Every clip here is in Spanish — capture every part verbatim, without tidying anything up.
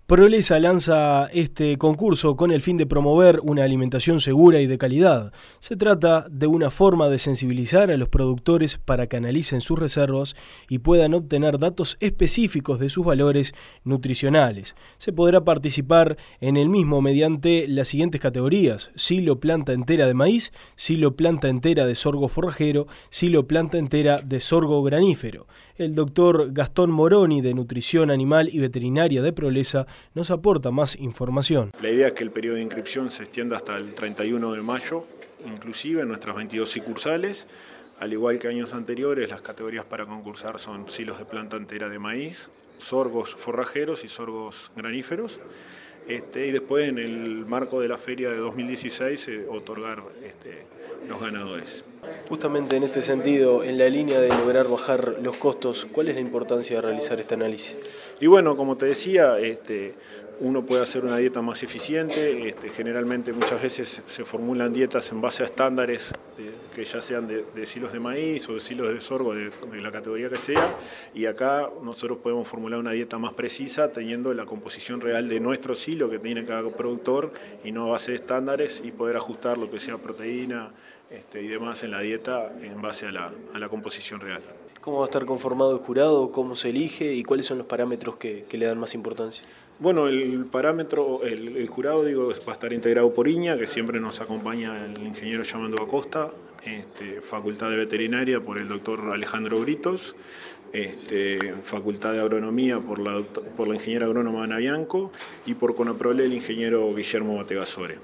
Prolesa lanza este concurso con el fin de promover una alimentación segura y de calidad. Se trata de una forma de sensibilizar a los productores para que analicen sus reservas y puedan obtener datos específicos de sus valores nutricionales. Se podrá participar en el mismo mediante las siguientes categorías: silo planta entera de maíz, silo planta entera de sorgo forrajero, silo planta entera de sorgo granífero. El doctor Gastón Moroni, de Nutrición Animal y Veterinaria de Prolesa, nos aporta más información. La idea es que el periodo de inscripción se extienda hasta el treinta y uno de mayo, inclusive en nuestras veintidós sucursales. Al igual que años anteriores, las categorías para concursar son silos de planta entera de maíz, sorgos forrajeros y sorgos graníferos. Este, y después, en el marco de la feria de dos mil dieciséis, eh, otorgar este, los ganadores. Justamente en este sentido, en la línea de lograr bajar los costos, ¿cuál es la importancia de realizar este análisis? Y bueno, como te decía, este, uno puede hacer una dieta más eficiente. Este, generalmente muchas veces se formulan dietas en base a estándares de, que ya sean de, de silos de maíz o de silos de sorgo, de, de la categoría que sea, y acá nosotros podemos formular una dieta más precisa teniendo la composición real de nuestro silo que tiene cada productor y no a base de estándares, y poder ajustar lo que sea proteína este, y demás en la dieta en base a la, a la composición real. ¿Cómo va a estar conformado el jurado? ¿Cómo se elige? ¿Y cuáles son los parámetros que, que le dan más importancia? Bueno, el parámetro, el, el jurado digo, va a estar integrado por Iña, que siempre nos acompaña el ingeniero Yamando Acosta, este, Facultad de Veterinaria por el doctor Alejandro Britos, este, Facultad de Agronomía por la, por la ingeniera agrónoma Ana Bianco, y por CONAPROLE el ingeniero Guillermo Bategasore.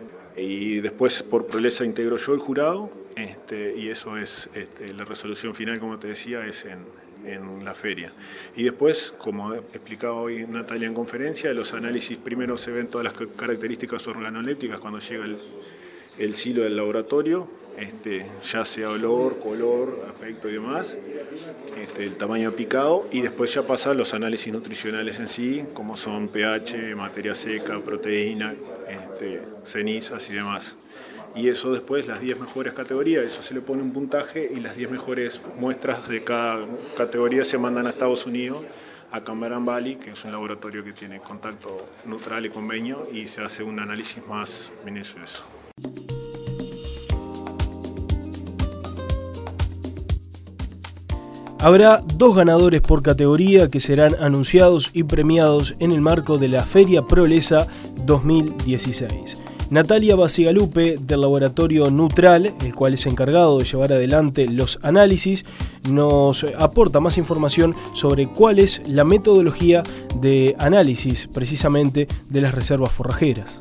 Y después por Prolesa integro yo el jurado, este, y eso es este, la resolución final, como te decía, es en, en la feria. Y después, como explicaba hoy Natalia en conferencia, los análisis primero se ven todas las características organolépticas cuando llega el, el silo del laboratorio, este, ya sea olor, color, aspecto y demás, este, el tamaño picado, y después ya pasan los análisis nutricionales en sí, como son pH, materia seca, proteína, este, cenizas y demás. Y eso después, las diez mejores categorías, eso se le pone un puntaje, y las diez mejores muestras de cada categoría se mandan a Estados Unidos, a Cumberland Valley, que es un laboratorio que tiene contacto neutral y convenio, y se hace un análisis más minucioso. Habrá dos ganadores por categoría que serán anunciados y premiados en el marco de la Feria Prolesa dos mil dieciséis. Natalia Bacigalupe, del laboratorio Nutral, el cual es encargado de llevar adelante los análisis, nos aporta más información sobre cuál es la metodología de análisis precisamente de las reservas forrajeras.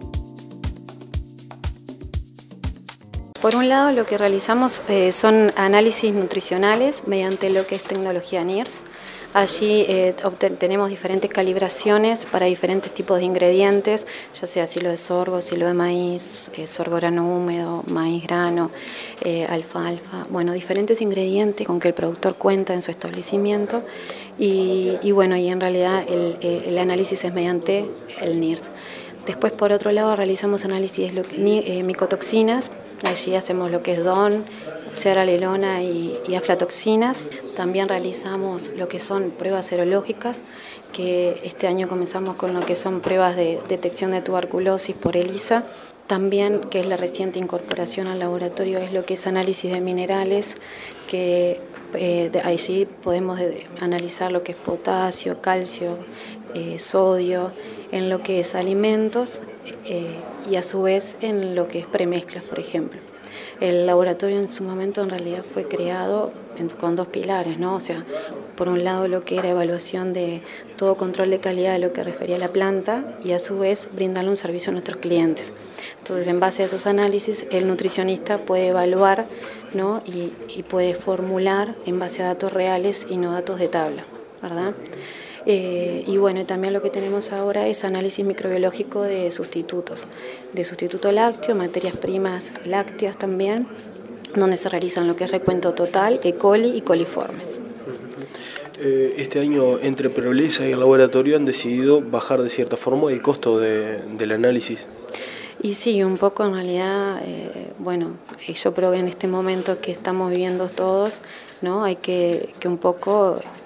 Por un lado, lo que realizamos eh, son análisis nutricionales mediante lo que es tecnología N I R S. Allí eh, tenemos diferentes calibraciones para diferentes tipos de ingredientes, ya sea silo de sorgo, silo de maíz, eh, sorgo grano húmedo, maíz grano, eh, alfalfa, bueno, diferentes ingredientes con que el productor cuenta en su establecimiento. Y, y bueno, y en realidad el, el análisis es mediante el N I R S. Después, por otro lado, realizamos análisis de eh, micotoxinas. Allí hacemos lo que es D O N, cearalelona y, y aflatoxinas. También realizamos lo que son pruebas serológicas, que este año comenzamos con lo que son pruebas de detección de tuberculosis por ELISA. También, que es la reciente incorporación al laboratorio, es lo que es análisis de minerales, que eh, de allí podemos de, analizar lo que es potasio, calcio, eh, sodio, en lo que es alimentos eh, y a su vez en lo que es premezclas, por ejemplo. El laboratorio en su momento en realidad fue creado con dos pilares, ¿no? O sea, por un lado lo que era evaluación de todo control de calidad de lo que refería a la planta, y a su vez brindarle un servicio a nuestros clientes. Entonces, en base a esos análisis, el nutricionista puede evaluar, ¿no? y, y puede formular en base a datos reales y no datos de tabla, ¿verdad? Eh, y bueno, también lo que tenemos ahora es análisis microbiológico de sustitutos, de sustituto lácteo, materias primas lácteas también, donde se realizan lo que es recuento total, E. coli y coliformes. Este año, entre Prolesa y el laboratorio, han decidido bajar de cierta forma el costo de, del análisis. Y sí, un poco en realidad, eh, bueno, yo creo que en este momento que estamos viviendo todos, ¿no? Hay que, que un poco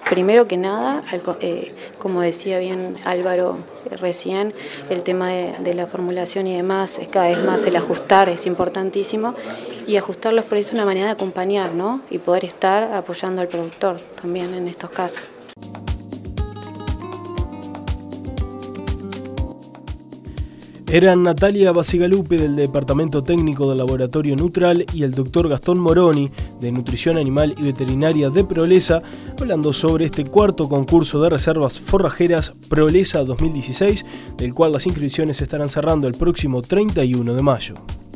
primero que nada, eh, como decía bien Álvaro recién, el tema de, de la formulación y demás, es cada vez más el ajustar, es importantísimo, y ajustar los precios es una manera de acompañar, ¿no? Y poder estar apoyando al productor también en estos casos. Eran Natalia Basigalupe del Departamento Técnico del Laboratorio Nutral y el doctor Gastón Moroni de Nutrición Animal y Veterinaria de Prolesa, hablando sobre este cuarto concurso de reservas forrajeras Prolesa dos mil dieciséis, del cual las inscripciones se estarán cerrando el próximo treinta y uno de mayo.